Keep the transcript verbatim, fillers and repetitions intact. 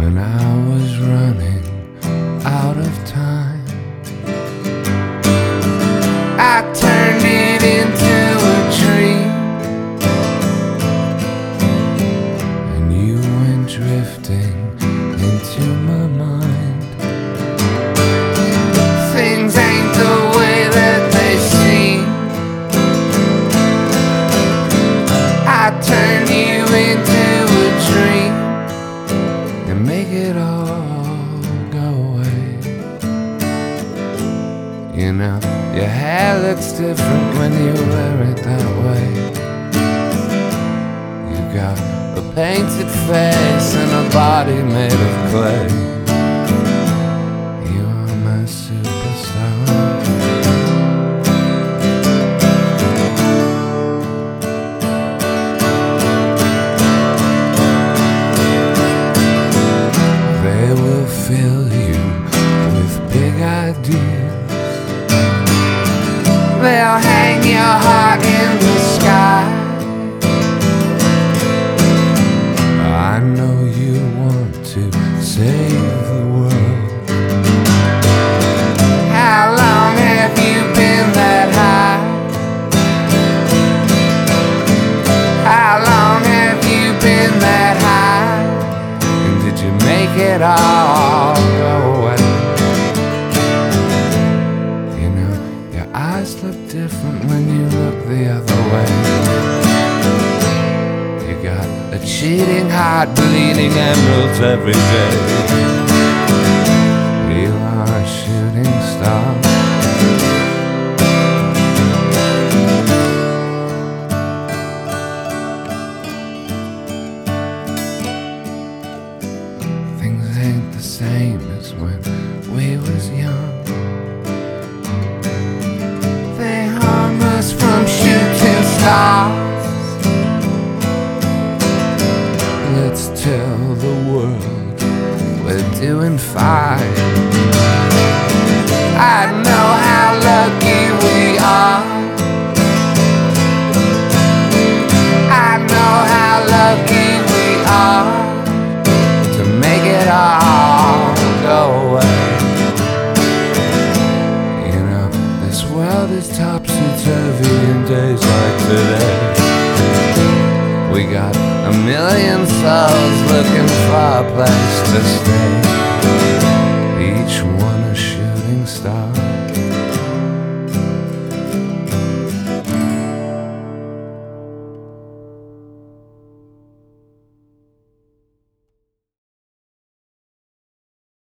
when I was running out of time. I turned it into a dream, and you went drifting into my mind. Things ain't the way that they seem. I turn you into a dream and make it all go away. You know, your hair looks different when you wear it that way. You got a painted face and a body made of clay. You are my superstar. They will fill you with big ideas. They'll hang your heart in the sky. I know you want to save the world. How long have you been that high? How long have you been that high? And did you make it all go away? You know, your eyes look different when you look the other way. You got a cheating heart, bleeding emeralds every day. You are a shooting star. Things ain't the same as when we was young. They hung us from shooting stars. Let's tell the world we're doing fine. I know how lucky we are. I know how lucky we are to make it all go away. You know, this world is topsy-turvy in days like today. We got a million souls looking for a place to stay.